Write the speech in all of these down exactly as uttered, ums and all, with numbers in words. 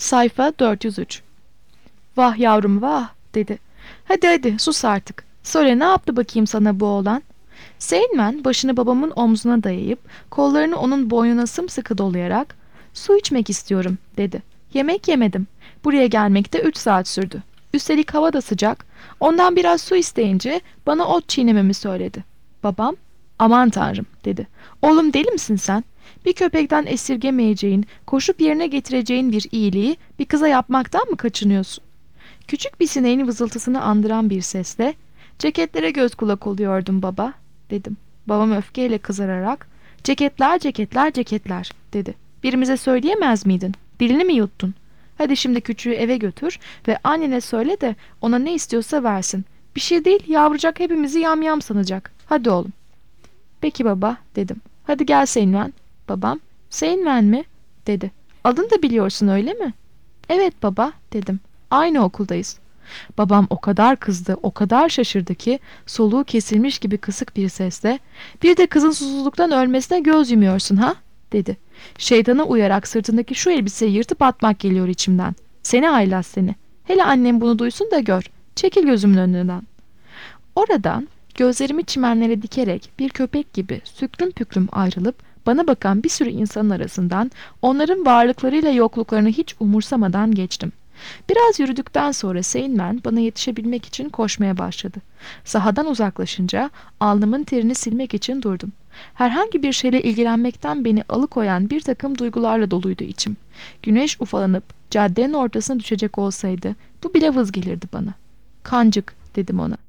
Sayfa dört yüz üç. Vah yavrum vah dedi. Hadi hadi sus artık. Söyle ne yaptı bakayım sana bu oğlan? Seyinmen başını babamın omzuna dayayıp kollarını onun boynuna sımsıkı dolayarak su içmek istiyorum dedi. Yemek yemedim. Buraya gelmekte üç saat sürdü. Üstelik hava da sıcak. Ondan biraz su isteyince bana ot çiğnememi söyledi. Babam aman tanrım dedi. Oğlum deli misin sen? Bir köpekten esirgemeyeceğin, koşup yerine getireceğin bir iyiliği bir kıza yapmaktan mı kaçınıyorsun? Küçük bir sineğin vızıltısını andıran bir sesle ceketlere göz kulak oluyordum baba dedim. Babam öfkeyle kızararak ceketler ceketler ceketler dedi. Birimize söyleyemez miydin? Dilini mi yuttun? Hadi şimdi küçüğü eve götür ve annene söyle de ona ne istiyorsa versin. Bir şey değil yavrucak hepimizi yamyam sanacak. Hadi oğlum. Peki baba dedim. Hadi gel Seyinven. Babam Seyinven mi? Dedi. Adını da biliyorsun öyle mi? Evet baba dedim. Aynı okuldayız. Babam o kadar kızdı, o kadar şaşırdı ki soluğu kesilmiş gibi kısık bir sesle "Bir de kızın susuzluktan ölmesine göz yumuyorsun ha?" dedi. Şeytana uyarak sırtındaki şu elbiseyi yırtıp atmak geliyor içimden. Seni haylaz seni. Hele annem bunu duysun da gör. Çekil gözümün önünden. Oradan gözlerimi çimenlere dikerek bir köpek gibi süklüm püklüm ayrılıp bana bakan bir sürü insanın arasından onların varlıklarıyla yokluklarını hiç umursamadan geçtim. Biraz yürüdükten sonra Seyinmen bana yetişebilmek için koşmaya başladı. Sahadan uzaklaşınca alnımın terini silmek için durdum. Herhangi bir şeyle ilgilenmekten beni alıkoyan bir takım duygularla doluydu içim. Güneş ufalanıp caddenin ortasına düşecek olsaydı bu bile vız gelirdi bana. Kancık dedim ona.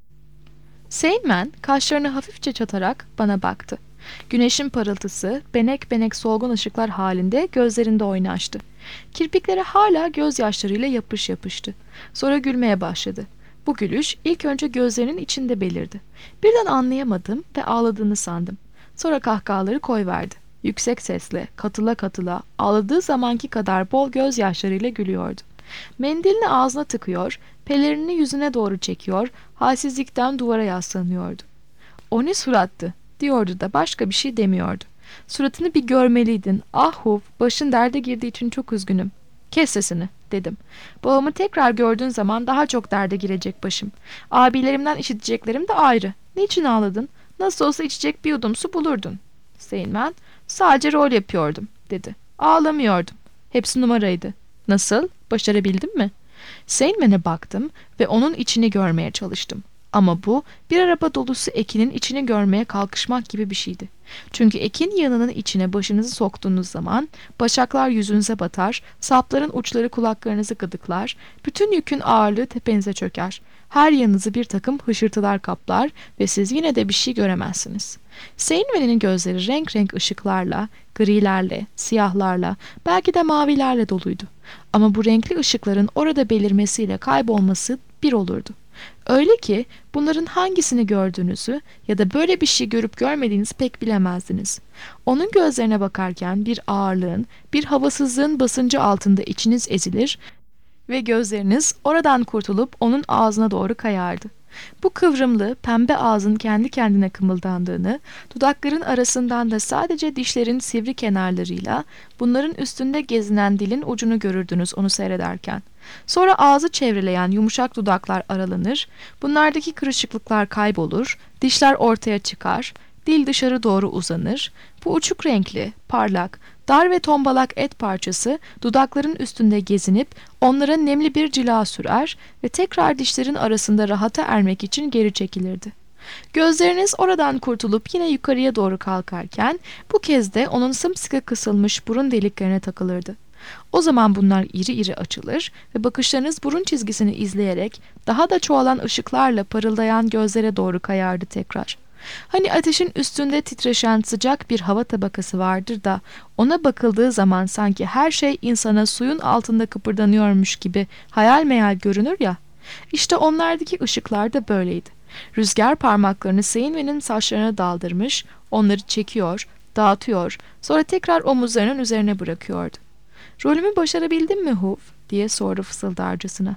Seyinmen kaşlarını hafifçe çatarak bana baktı. Güneşin parıltısı benek benek solgun ışıklar halinde gözlerinde oynaştı. Kirpikleri hala gözyaşlarıyla yapış yapıştı. Sonra gülmeye başladı. Bu gülüş ilk önce gözlerinin içinde belirdi. Birden anlayamadım ve ağladığını sandım. Sonra kahkahaları koyverdi. Yüksek sesle, katıla katıla, ağladığı zamanki kadar bol gözyaşlarıyla gülüyordu. Mendilini ağzına tıkıyor, pelerinini yüzüne doğru çekiyor, halsizlikten duvara yaslanıyordu. "O ne surattı?" diyordu da başka bir şey demiyordu. "Suratını bir görmeliydin. Ah Huf, başın derde girdiği için çok üzgünüm." "Kes sesini," dedim. "Babamı tekrar gördüğün zaman daha çok derde girecek başım. Abilerimden işiteceklerim de ayrı. Niçin ağladın? Nasıl olsa içecek bir yudum su bulurdun." Seyinmen, "Sadece rol yapıyordum," dedi. "Ağlamıyordum. Hepsi numaraydı." "Nasıl? Başarabildin mi?" Seyinmen'e baktım ve onun içini görmeye çalıştım. Ama bu bir araba dolusu ekinin içini görmeye kalkışmak gibi bir şeydi. Çünkü ekin yanının içine başınızı soktuğunuz zaman başaklar yüzünüze batar, sapların uçları kulaklarınızı gıdıklar, bütün yükün ağırlığı tepenize çöker. Her yanınızı bir takım hışırtılar kaplar ve siz yine de bir şey göremezsiniz. Seyinven'in gözleri renk renk ışıklarla, grilerle, siyahlarla, belki de mavilerle doluydu. Ama bu renkli ışıkların orada belirmesiyle kaybolması bir olurdu. Öyle ki bunların hangisini gördüğünüzü ya da böyle bir şey görüp görmediğinizi pek bilemezdiniz. Onun gözlerine bakarken bir ağırlığın, bir havasızlığın basıncı altında içiniz ezilir ve gözleriniz oradan kurtulup onun ağzına doğru kayardı. Bu kıvrımlı, pembe ağzın kendi kendine kımıldandığını, dudakların arasından da sadece dişlerin sivri kenarlarıyla bunların üstünde gezinen dilin ucunu görürdünüz onu seyrederken. Sonra ağzı çevreleyen yumuşak dudaklar aralanır, bunlardaki kırışıklıklar kaybolur, dişler ortaya çıkar, dil dışarı doğru uzanır, bu uçuk renkli, parlak, dar ve tombalak et parçası dudakların üstünde gezinip onlara nemli bir cila sürer ve tekrar dişlerin arasında rahata ermek için geri çekilirdi. Gözleriniz oradan kurtulup yine yukarıya doğru kalkarken bu kez de onun sımsıkı kısılmış burun deliklerine takılırdı. O zaman bunlar iri iri açılır ve bakışlarınız burun çizgisini izleyerek daha da çoğalan ışıklarla parıldayan gözlere doğru kayardı tekrar. Hani ateşin üstünde titreşen sıcak bir hava tabakası vardır da ona bakıldığı zaman sanki her şey insana suyun altında kıpırdanıyormuş gibi hayal meyal görünür ya. İşte onlardaki ışıklar da böyleydi. Rüzgar parmaklarını Seyinven'in saçlarına daldırmış, onları çekiyor, dağıtıyor, sonra tekrar omuzlarının üzerine bırakıyordu. "Rolümü başarabildim mi Huf?" diye sordu fısıldarcasına.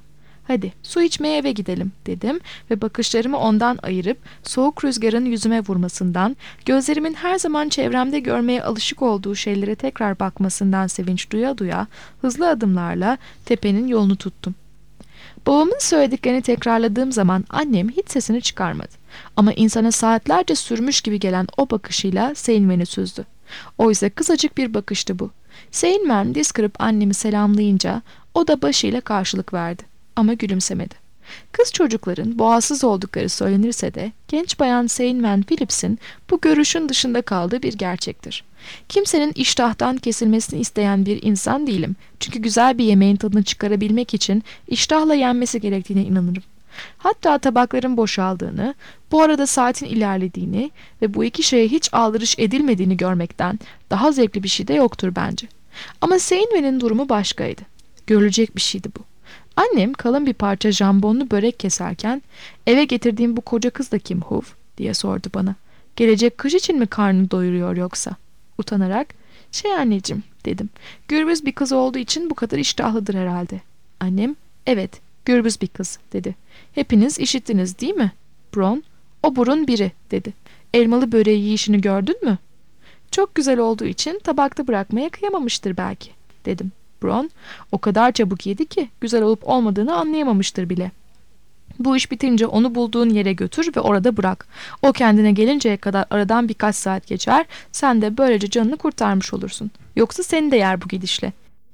"Hadi su içmeye eve gidelim," dedim ve bakışlarımı ondan ayırıp soğuk rüzgarın yüzüme vurmasından, gözlerimin her zaman çevremde görmeye alışık olduğu şeylere tekrar bakmasından sevinç duya duya hızlı adımlarla tepenin yolunu tuttum. Babamın söylediklerini tekrarladığım zaman annem hiç sesini çıkarmadı. Ama insana saatlerce sürmüş gibi gelen o bakışıyla Seyinmen'i süzdü. Oysa kısacık bir bakıştı bu. Seyinmen diz kırıp annemi selamlayınca o da başıyla karşılık verdi. Ama gülümsemedi. Kız çocukların boğazsız oldukları söylenirse de genç bayan Seyinmen Phillips'in bu görüşün dışında kaldığı bir gerçektir. Kimsenin iştahtan kesilmesini isteyen bir insan değilim. Çünkü güzel bir yemeğin tadını çıkarabilmek için iştahla yenmesi gerektiğine inanırım. Hatta tabakların boşaldığını, bu arada saatin ilerlediğini ve bu iki şeye hiç aldırış edilmediğini görmekten daha zevkli bir şey de yoktur bence. Ama Seyinmen'in durumu başkaydı. Görülecek bir şeydi bu. Annem kalın bir parça jambonlu börek keserken "Eve getirdiğim bu koca kız da kim Huv?" diye sordu bana. "Gelecek kış için mi karnını doyuruyor yoksa?" Utanarak "Şey anneciğim," dedim. "Gürbüz bir kız olduğu için bu kadar iştahlıdır herhalde." Annem "Evet, gürbüz bir kız," dedi. "Hepiniz işittiniz değil mi?" Bron "O burun biri," dedi. "Elmalı böreği yiyişini gördün mü?" "Çok güzel olduğu için tabakta bırakmaya kıyamamıştır belki," dedim. Bron "O kadar çabuk yedi ki güzel olup olmadığını anlayamamıştır bile. Bu iş bitince onu bulduğun yere götür ve orada bırak. O kendine gelinceye kadar aradan birkaç saat geçer, sen de böylece canını kurtarmış olursun. Yoksa seni de yer bu gidişle.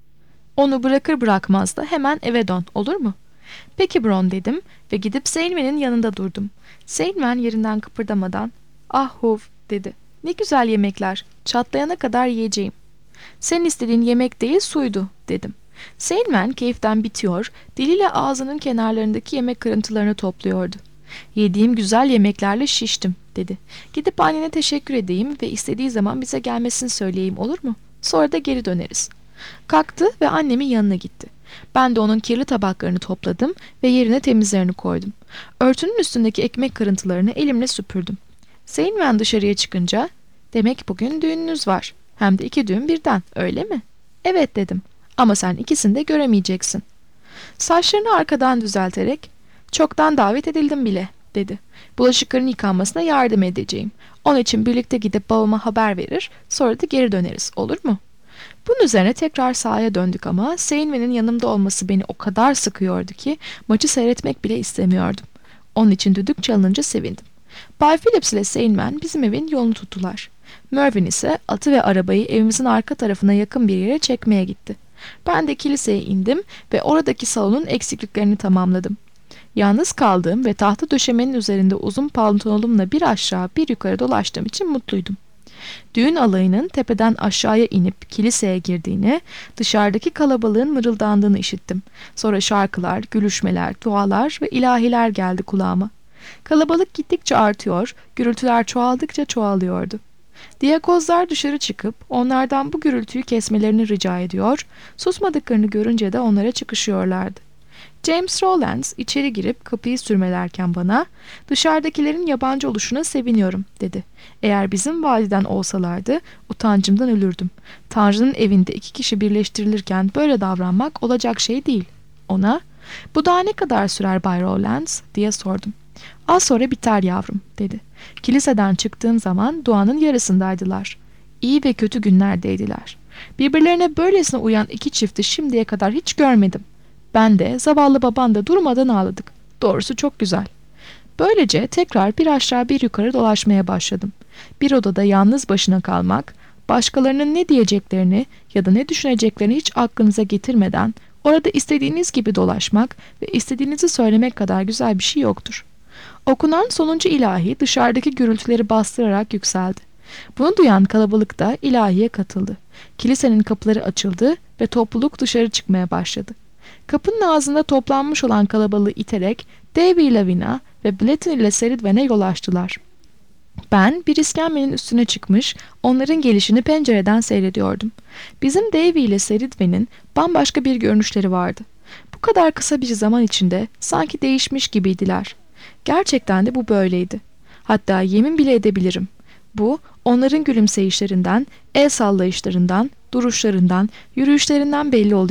Onu bırakır bırakmaz da hemen eve dön, olur mu?" "Peki Bron," dedim ve gidip Seyinmen'in yanında durdum. Seyinmen yerinden kıpırdamadan "Ah Huv," dedi. "Ne güzel yemekler, çatlayana kadar yiyeceğim." "Senin istediğin yemek değil suydu," dedim. Seyinmen keyiften bitiyor, diliyle ağzının kenarlarındaki yemek kırıntılarını topluyordu. "Yediğim güzel yemeklerle şiştim," dedi. "Gidip annene teşekkür edeyim ve istediği zaman bize gelmesini söyleyeyim, olur mu? Sonra da geri döneriz." Kalktı ve annemin yanına gitti. Ben de onun kirli tabaklarını topladım ve yerine temizlerini koydum. Örtünün üstündeki ekmek kırıntılarını elimle süpürdüm. Seyinmen dışarıya çıkınca "Demek bugün düğününüz var. Hem de iki düğün birden, öyle mi?" "Evet," dedim. "Ama sen ikisini de göremeyeceksin." Saçlarını arkadan düzelterek "Çoktan davet edildim bile," dedi. "Bulaşıkların yıkanmasına yardım edeceğim. Onun için birlikte gidip babama haber verir, sonra da geri döneriz, olur mu?" Bunun üzerine tekrar sahaya döndük ama Seyinmen'in yanımda olması beni o kadar sıkıyordu ki maçı seyretmek bile istemiyordum. Onun için düdük çalınınca sevindim. Bay Phillips ile Seyinmen bizim evin yolunu tuttular. Mervyn ise atı ve arabayı evimizin arka tarafına yakın bir yere çekmeye gitti. Ben de kiliseye indim ve oradaki salonun eksikliklerini tamamladım. Yalnız kaldığım ve tahta döşemenin üzerinde uzun pantolonumla bir aşağı bir yukarı dolaştığım için mutluydum. Düğün alayının tepeden aşağıya inip kiliseye girdiğini, dışarıdaki kalabalığın mırıldandığını işittim. Sonra şarkılar, gülüşmeler, dualar ve ilahiler geldi kulağıma. Kalabalık gittikçe artıyor, gürültüler çoğaldıkça çoğalıyordu. Diyakozlar dışarı çıkıp onlardan bu gürültüyü kesmelerini rica ediyor, susmadıklarını görünce de onlara çıkışıyorlardı. James Rowlands içeri girip kapıyı sürmelerken bana "Dışarıdakilerin yabancı oluşuna seviniyorum," dedi. "Eğer bizim validen olsalardı utancımdan ölürdüm. Tanrı'nın evinde iki kişi birleştirilirken böyle davranmak olacak şey değil." Ona "Bu daha ne kadar sürer Bay Rowlands?" diye sordum. "Az sonra biter yavrum," dedi. "Kiliseden çıktığım zaman duanın yarısındaydılar. İyi ve kötü günlerdeydiler. Birbirlerine böylesine uyan iki çifti şimdiye kadar hiç görmedim. Ben de zavallı baban da durmadan ağladık. Doğrusu çok güzel." Böylece tekrar bir aşağı bir yukarı dolaşmaya başladım. Bir odada yalnız başına kalmak, başkalarının ne diyeceklerini ya da ne düşüneceklerini hiç aklınıza getirmeden orada istediğiniz gibi dolaşmak ve istediğinizi söylemek kadar güzel bir şey yoktur. Okunan sonuncu ilahi dışarıdaki gürültüleri bastırarak yükseldi. Bunu duyan kalabalık da ilahiye katıldı. Kilisenin kapıları açıldı ve topluluk dışarı çıkmaya başladı. Kapının ağzında toplanmış olan kalabalığı iterek Davy Lavina ve Bletton ile Seridwen'e yol açtılar. Ben bir iskemlenin üstüne çıkmış, onların gelişini pencereden seyrediyordum. Bizim Davy ile Seridwen'in bambaşka bir görünüşleri vardı. Bu kadar kısa bir zaman içinde sanki değişmiş gibiydiler. Gerçekten de bu böyleydi. Hatta yemin bile edebilirim. Bu, onların gülümseyişlerinden, el sallayışlarından, duruşlarından, yürüyüşlerinden belli oluyordu.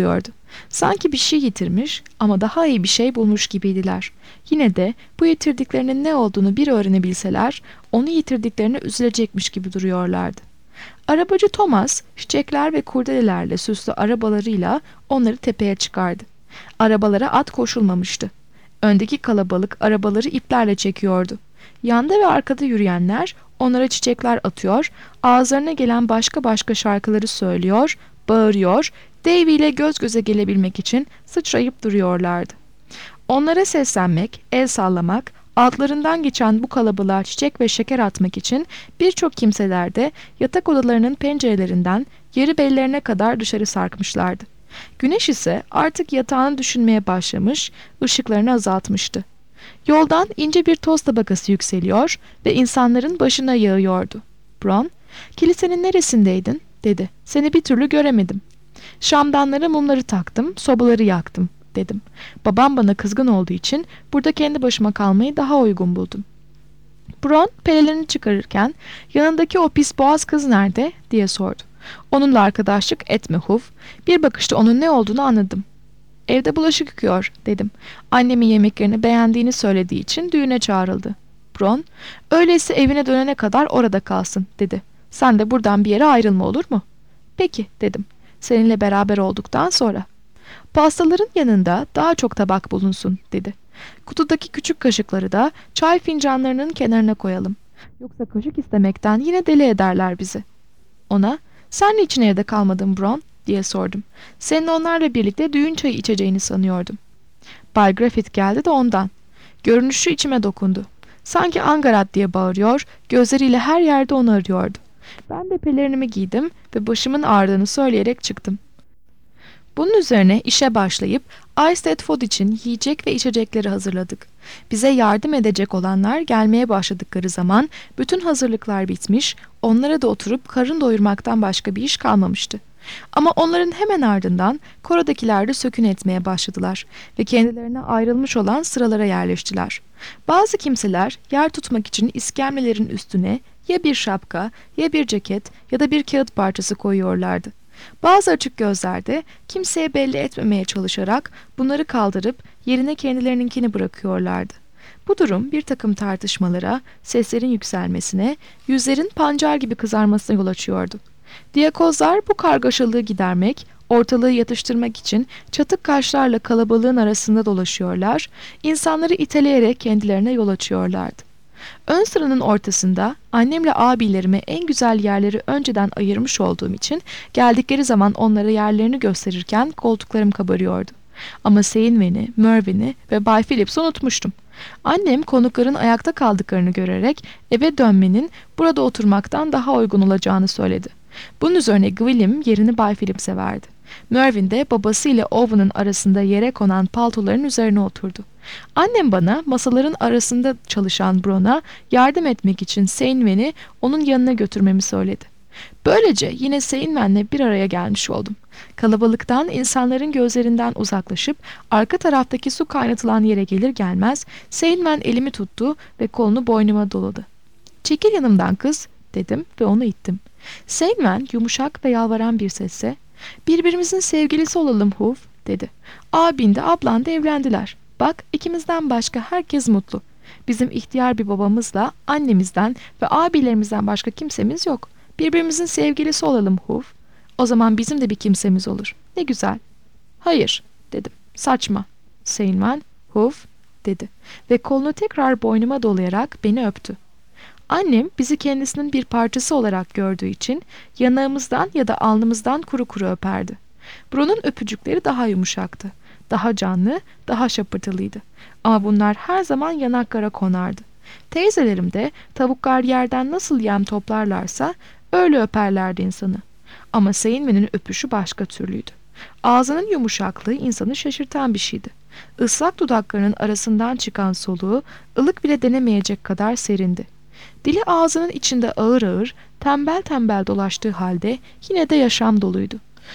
Sanki bir şey yitirmiş ama daha iyi bir şey bulmuş gibiydiler. Yine de bu yitirdiklerinin ne olduğunu bir öğrenebilseler, onu yitirdiklerine üzülecekmiş gibi duruyorlardı. Arabacı Thomas, çiçekler ve kurdelelerle süslü arabalarıyla onları tepeye çıkardı. Arabalara at koşulmamıştı. Öndeki kalabalık arabaları iplerle çekiyordu. Yanda ve arkada yürüyenler onlara çiçekler atıyor, ağızlarına gelen başka başka şarkıları söylüyor, bağırıyor, Davy ile göz göze gelebilmek için sıçrayıp duruyorlardı. Onlara seslenmek, el sallamak, altlarından geçen bu kalabalığa çiçek ve şeker atmak için birçok kimseler de yatak odalarının pencerelerinden yarı bellerine kadar dışarı sarkmışlardı. Güneş ise artık yatağını düşünmeye başlamış, ışıklarını azaltmıştı. Yoldan ince bir toz tabakası yükseliyor ve insanların başına yağıyordu. Bron, "Kilisenin neresindeydin?" dedi. "Seni bir türlü göremedim." "Şamdanlara mumları taktım, sobaları yaktım." dedim. "Babam bana kızgın olduğu için burada kendi başıma kalmayı daha uygun buldum." Bron pelelerini çıkarırken "Yanındaki o pis boğaz kız nerede?" diye sordu. "Onunla arkadaşlık etme Huf." Bir bakışta onun ne olduğunu anladım. "Evde bulaşık yıkıyor," dedim. "Annemin yemeklerini beğendiğini söylediği için düğüne çağrıldı." Bron, "Öyleyse evine dönene kadar orada kalsın," dedi. "Sen de buradan bir yere ayrılma, olur mu?" "Peki," dedim. "Seninle beraber olduktan sonra." "Pastaların yanında daha çok tabak bulunsun," dedi. "Kutudaki küçük kaşıkları da çay fincanlarının kenarına koyalım. Yoksa kaşık istemekten yine deli ederler bizi." Ona, "Sen niçin evde kalmadın Bron?" diye sordum. "Senin onlarla birlikte düğün çayı içeceğini sanıyordum." "Bay Griffith geldi de ondan." Görünüşü içime dokundu. Sanki Angarat diye bağırıyor, gözleriyle her yerde onu arıyordu. Ben de pelerinimi giydim ve başımın ağrıdığını söyleyerek çıktım. Bunun üzerine işe başlayıp Eisteddfod Fod için yiyecek ve içecekleri hazırladık. Bize yardım edecek olanlar gelmeye başladıkları zaman bütün hazırlıklar bitmiş, onlara da oturup karın doyurmaktan başka bir iş kalmamıştı. Ama onların hemen ardından korodakiler de sökün etmeye başladılar ve kendilerine ayrılmış olan sıralara yerleştiler. Bazı kimseler yer tutmak için iskemlelerin üstüne ya bir şapka, ya bir ceket ya da bir kağıt parçası koyuyorlardı. Bazı açık gözler de kimseye belli etmemeye çalışarak bunları kaldırıp yerine kendilerininkini bırakıyorlardı. Bu durum bir takım tartışmalara, seslerin yükselmesine, yüzlerin pancar gibi kızarmasına yol açıyordu. Diyakozlar bu kargaşalığı gidermek, ortalığı yatıştırmak için çatık kaşlarla kalabalığın arasında dolaşıyorlar, insanları iteleyerek kendilerine yol açıyorlardı. Ön sıranın ortasında annemle abilerime en güzel yerleri önceden ayırmış olduğum için geldikleri zaman onlara yerlerini gösterirken koltuklarım kabarıyordu. Ama Seinwen'i, Mervyn'i ve Bay Phillips'i unutmuştum. Annem konukların ayakta kaldıklarını görerek eve dönmenin burada oturmaktan daha uygun olacağını söyledi. Bunun üzerine Gwilym yerini Bay Phillips'e verdi. Mervyn de babası ile Owen'ın arasında yere konan paltoların üzerine oturdu. Annem bana masaların arasında çalışan Bron'a yardım etmek için Seinwen'i onun yanına götürmemi söyledi. Böylece yine Seinwen'le bir araya gelmiş oldum. Kalabalıktan, insanların gözlerinden uzaklaşıp arka taraftaki su kaynatılan yere gelir gelmez Seinwen elimi tuttu ve kolunu boynuma doladı. "Çekil yanımdan kız," dedim ve onu ittim. Seinwen yumuşak ve yalvaran bir sesle "Birbirimizin sevgilisi olalım Huf," dedi. "Abin de ablan da evlendiler. Bak, ikimizden başka herkes mutlu. Bizim ihtiyar bir babamızla annemizden ve abilerimizden başka kimsemiz yok. Birbirimizin sevgilisi olalım Huf. O zaman bizim de bir kimsemiz olur. Ne güzel." "Hayır," dedim. "Saçma." Seinwen, "Huf," dedi ve kolunu tekrar boynuma dolayarak beni öptü. Annem bizi kendisinin bir parçası olarak gördüğü için yanağımızdan ya da alnımızdan kuru kuru öperdi. Bron'un öpücükleri daha yumuşaktı. Daha canlı, daha şapırtılıydı. Ama bunlar her zaman yanaklara konardı. Teyzelerim de tavuklar yerden nasıl yem toplarlarsa öyle öperlerdi insanı. Ama Seinwen'in öpüşü başka türlüydü. Ağzının yumuşaklığı insanı şaşırtan bir şeydi. Islak dudaklarının arasından çıkan soluğu ılık bile denemeyecek kadar serindi. Dili ağzının içinde ağır ağır, tembel tembel dolaştığı halde yine de yaşam doluydu.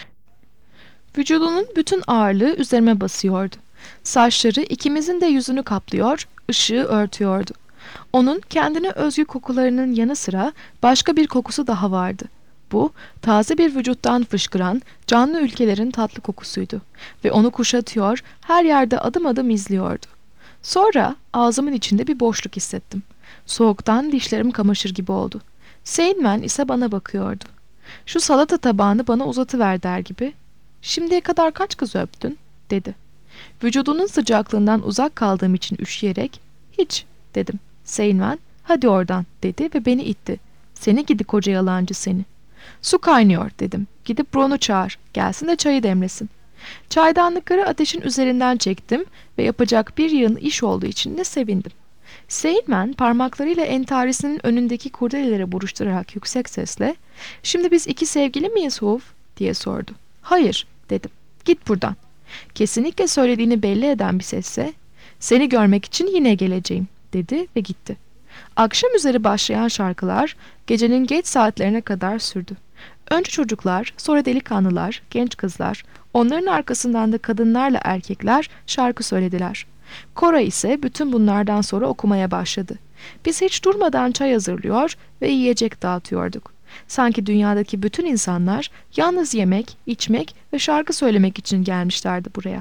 Vücudunun bütün ağırlığı üzerime basıyordu. Saçları ikimizin de yüzünü kaplıyor, ışığı örtüyordu. Onun kendine özgü kokularının yanı sıra başka bir kokusu daha vardı. Bu, taze bir vücuttan fışkıran canlı ülkelerin tatlı kokusuydu ve onu kuşatıyor, her yerde adım adım izliyordu. Sonra ağzımın içinde bir boşluk hissettim. Soğuktan dişlerim kamaşır gibi oldu. Sandman ise bana bakıyordu. "Şu salata tabağını bana uzatıver" der gibi. "Şimdiye kadar kaç kız öptün?" dedi. Vücudunun sıcaklığından uzak kaldığım için üşüyerek "Hiç" dedim. Sandman "Hadi oradan" dedi ve beni itti. "Seni gidi koca yalancı seni." "Su kaynıyor" dedim. "Gidip Ron'u çağır. Gelsin de çayı demlesin." Çaydanlıkları ateşin üzerinden çektim ve yapacak bir yığın iş olduğu için de sevindim. Sandman parmaklarıyla entarisinin önündeki kurdeleleri buruşturarak yüksek sesle "Şimdi biz iki sevgili miyiz Huv?" diye sordu. "Hayır" dedim. "Git buradan." Kesinlikle söylediğini belli eden bir sesle "Seni görmek için yine geleceğim" dedi ve gitti. Akşam üzeri başlayan şarkılar gecenin geç saatlerine kadar sürdü. Önce çocuklar, sonra delikanlılar, genç kızlar, onların arkasından da kadınlarla erkekler şarkı söylediler. Kora ise bütün bunlardan sonra okumaya başladı. Biz hiç durmadan çay hazırlıyor ve yiyecek dağıtıyorduk. Sanki dünyadaki bütün insanlar yalnız yemek, içmek ve şarkı söylemek için gelmişlerdi buraya.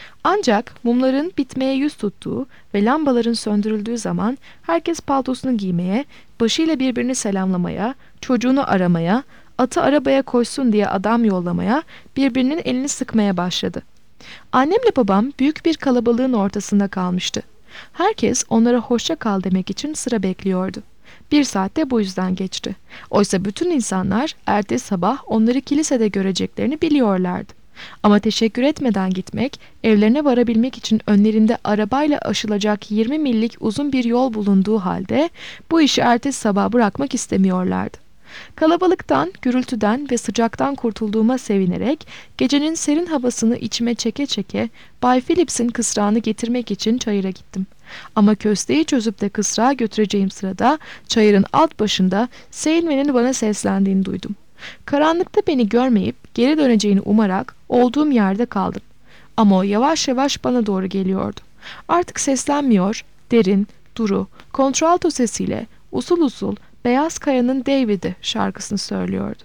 Ancak mumların bitmeye yüz tuttuğu ve lambaların söndürüldüğü zaman herkes paltosunu giymeye, başıyla birbirini selamlamaya, çocuğunu aramaya, atı arabaya koysun diye adam yollamaya, birbirinin elini sıkmaya başladı. Annemle babam büyük bir kalabalığın ortasında kalmıştı. Herkes onlara hoşça kal demek için sıra bekliyordu. Bir saat de bu yüzden geçti. Oysa bütün insanlar ertesi sabah onları kilisede göreceklerini biliyorlardı. Ama teşekkür etmeden gitmek, evlerine varabilmek için önlerinde arabayla aşılacak yirmi millik uzun bir yol bulunduğu halde bu işi ertesi sabah bırakmak istemiyorlardı. Kalabalıktan, gürültüden ve sıcaktan kurtulduğuma sevinerek gecenin serin havasını içime çeke çeke Bay Phillips'in kısrağını getirmek için çayıra gittim. Ama kösteği çözüp de kısrağı götüreceğim sırada çayırın alt başında Sandman'in bana seslendiğini duydum. Karanlıkta beni görmeyip geri döneceğini umarak olduğum yerde kaldım. Ama o yavaş yavaş bana doğru geliyordu. Artık seslenmiyor, derin, duru, kontralto sesiyle usul usul Beyaz Kaya'nın David'i şarkısını söylüyordu.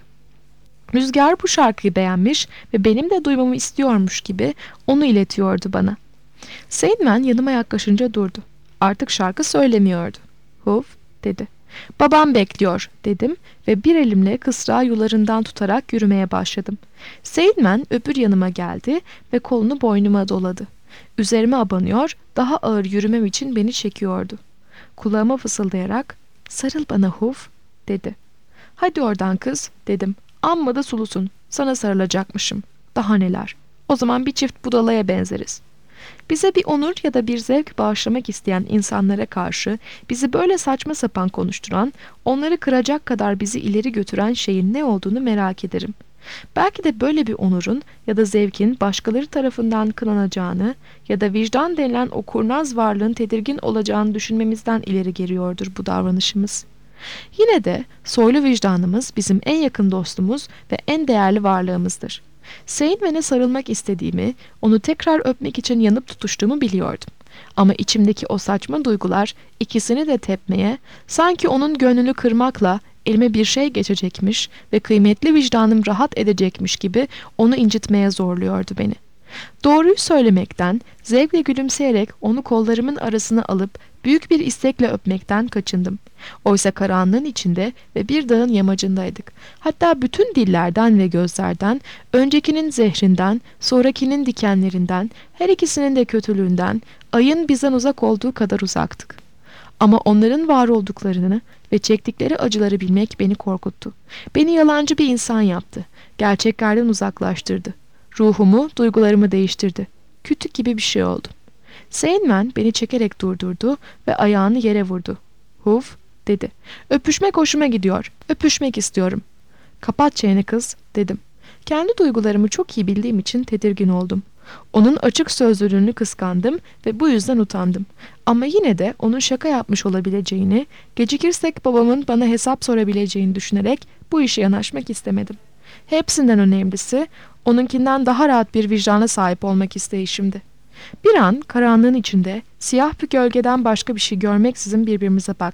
Rüzgar bu şarkıyı beğenmiş ve benim de duymamı istiyormuş gibi onu iletiyordu bana. Sandman yanıma yaklaşınca durdu. Artık şarkı söylemiyordu. "Huv" dedi. "Babam bekliyor" dedim ve bir elimle kısrağı yularından tutarak yürümeye başladım. Sandman öbür yanıma geldi ve kolunu boynuma doladı. Üzerime abanıyor, daha ağır yürümem için beni çekiyordu. Kulağıma fısıldayarak "Sarıl bana Huv" dedi. "Hadi oradan kız" dedim. "Amma da sulusun. Sana sarılacakmışım. Daha neler. O zaman bir çift budalaya benzeriz." Bize bir onur ya da bir zevk bağışlamak isteyen insanlara karşı bizi böyle saçma sapan konuşturan, onları kıracak kadar bizi ileri götüren şeyin ne olduğunu merak ederim. Belki de böyle bir onurun ya da zevkin başkaları tarafından kınanacağını ya da vicdan denilen o kurnaz varlığın tedirgin olacağını düşünmemizden ileri geliyordur bu davranışımız. Yine de soylu vicdanımız bizim en yakın dostumuz ve en değerli varlığımızdır. Sandman'e sarılmak istediğimi, onu tekrar öpmek için yanıp tutuştuğumu biliyordum. Ama içimdeki o saçma duygular ikisini de tepmeye, sanki onun gönlünü kırmakla elime bir şey geçecekmiş ve kıymetli vicdanım rahat edecekmiş gibi onu incitmeye zorluyordu beni. Doğruyu söylemekten, zevkle gülümseyerek onu kollarımın arasına alıp büyük bir istekle öpmekten kaçındım. Oysa karanlığın içinde ve bir dağın yamacındaydık. Hatta bütün dillerden ve gözlerden, öncekinin zehrinden, sonrakinin dikenlerinden, her ikisinin de kötülüğünden, ayın bizden uzak olduğu kadar uzaktık. Ama onların var olduklarını ve çektikleri acıları bilmek beni korkuttu. Beni yalancı bir insan yaptı. Gerçeklerden uzaklaştırdı. Ruhumu, duygularımı değiştirdi. Kütük gibi bir şey oldu. Sandman beni çekerek durdurdu ve ayağını yere vurdu. "Huv" dedi. "Öpüşmek hoşuma gidiyor. Öpüşmek istiyorum." "Kapat çeneni kız" dedim. Kendi duygularımı çok iyi bildiğim için tedirgin oldum. Onun açık sözlülüğünü kıskandım ve bu yüzden utandım. Ama yine de onun şaka yapmış olabileceğini, gecikirsek babamın bana hesap sorabileceğini düşünerek bu işe yanaşmak istemedim. Hepsinden önemlisi, onunkinden daha rahat bir vicdana sahip olmak isteyişimdi. Bir an karanlığın içinde siyah bir gölgeden başka bir şey görmeksizin birbirimize baktık.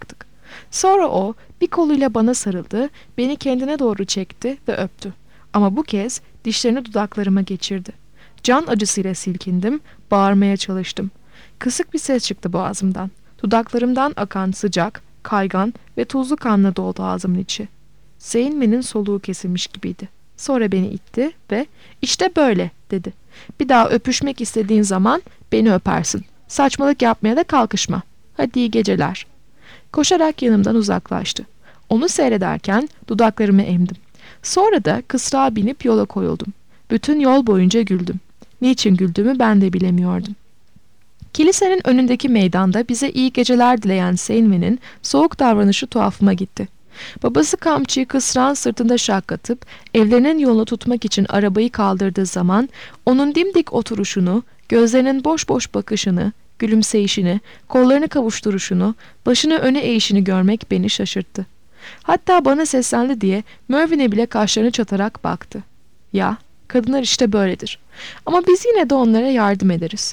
Sonra o bir koluyla bana sarıldı, beni kendine doğru çekti ve öptü. Ama bu kez dişlerini dudaklarıma geçirdi. Can acısıyla silkindim, bağırmaya çalıştım. Kısık bir ses çıktı boğazımdan. Dudaklarımdan akan sıcak, kaygan ve tuzlu kanla doldu ağzımın içi. Zeynmen'in soluğu kesilmiş gibiydi. Sonra beni itti ve "İşte böyle," dedi. "Bir daha öpüşmek istediğin zaman beni öpersin. Saçmalık yapmaya da kalkışma. Hadi iyi geceler." Koşarak yanımdan uzaklaştı. Onu seyrederken dudaklarımı emdim. Sonra da kısrağa binip yola koyuldum. Bütün yol boyunca güldüm. Niçin güldüğümü ben de bilemiyordum. Kilisenin önündeki meydanda bize iyi geceler dileyen Seinwin'in soğuk davranışı tuhafıma gitti. Babası kamçıyı kısrağın sırtında şaklatıp evlerinin yolunu tutmak için arabayı kaldırdığı zaman onun dimdik oturuşunu, gözlerinin boş boş bakışını, gülümseyişini, kollarını kavuşturuşunu, başını öne eğişini görmek beni şaşırttı. Hatta bana seslendi diye Mervyn'e bile kaşlarını çatarak baktı. Ya, kadınlar işte böyledir. Ama biz yine de onlara yardım ederiz.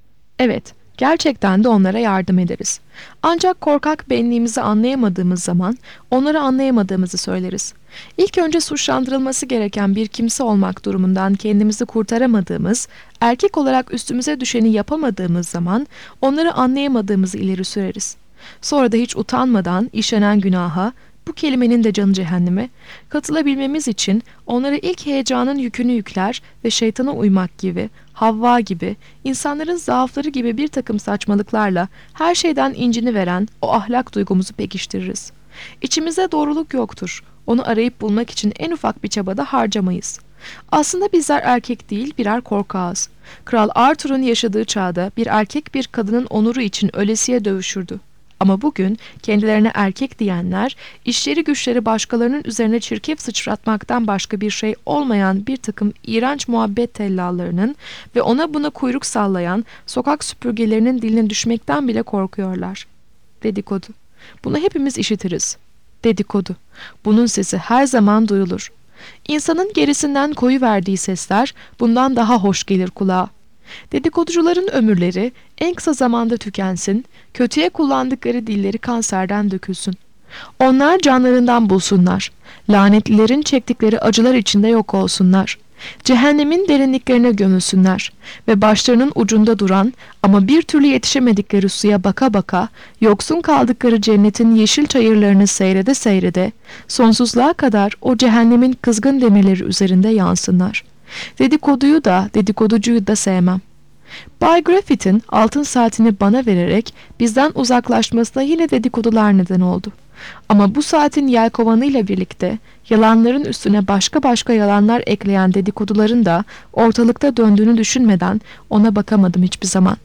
Evet, gerçekten de onlara yardım ederiz. Ancak korkak benliğimizi anlayamadığımız zaman onları anlayamadığımızı söyleriz. İlk önce suçlandırılması gereken bir kimse olmak durumundan kendimizi kurtaramadığımız, erkek olarak üstümüze düşeni yapamadığımız zaman onları anlayamadığımızı ileri süreriz. Sonra da hiç utanmadan işlenen günaha, bu kelimenin de canı cehenneme, katılabilmemiz için onlara ilk heyecanın yükünü yükler ve şeytana uymak gibi, Havva gibi, insanların zaafları gibi bir takım saçmalıklarla her şeyden incini veren o ahlak duygumuzu pekiştiririz. İçimizde doğruluk yoktur. Onu arayıp bulmak için en ufak bir çabada harcamayız. Aslında bizler erkek değil, birer korkağız. Kral Arthur'un yaşadığı çağda bir erkek bir kadının onuru için ölesiye dövüşürdü. Ama bugün kendilerine erkek diyenler, işleri güçleri başkalarının üzerine çirkef sıçratmaktan başka bir şey olmayan bir takım iğrenç muhabbet tellallarının ve ona buna kuyruk sallayan sokak süpürgelerinin diline düşmekten bile korkuyorlar. Dedikodu. Bunu hepimiz işitiriz. Dedikodu. Bunun sesi her zaman duyulur. İnsanın gerisinden koyuverdiği sesler bundan daha hoş gelir kulağa. Dedikoducuların ömürleri en kısa zamanda tükensin, kötüye kullandıkları dilleri kanserden dökülsün. Onlar canlarından bulsunlar, lanetlilerin çektikleri acılar içinde yok olsunlar. Cehennemin derinliklerine gömülsünler ve başlarının ucunda duran ama bir türlü yetişemedikleri suya baka baka, yoksun kaldıkları cennetin yeşil çayırlarını seyrede seyrede, sonsuzluğa kadar o cehennemin kızgın demirleri üzerinde yansınlar. Dedikoduyu da, dedikoducuyu da sevmem. Bay Griffith'in altın saatini bana vererek bizden uzaklaşmasına yine dedikodular neden oldu. Ama bu saatin yelkovanıyla birlikte yalanların üstüne başka başka yalanlar ekleyen dedikoduların da ortalıkta döndüğünü düşünmeden ona bakamadım hiçbir zaman.